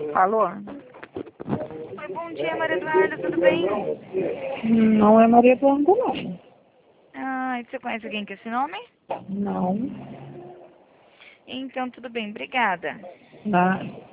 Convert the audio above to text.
Falou? Oi, bom dia, Maria Eduarda, tudo bem? Não é Maria Eduarda, não. Ah, você conhece alguém com esse nome? Não. Então, tudo bem, obrigada. Nada.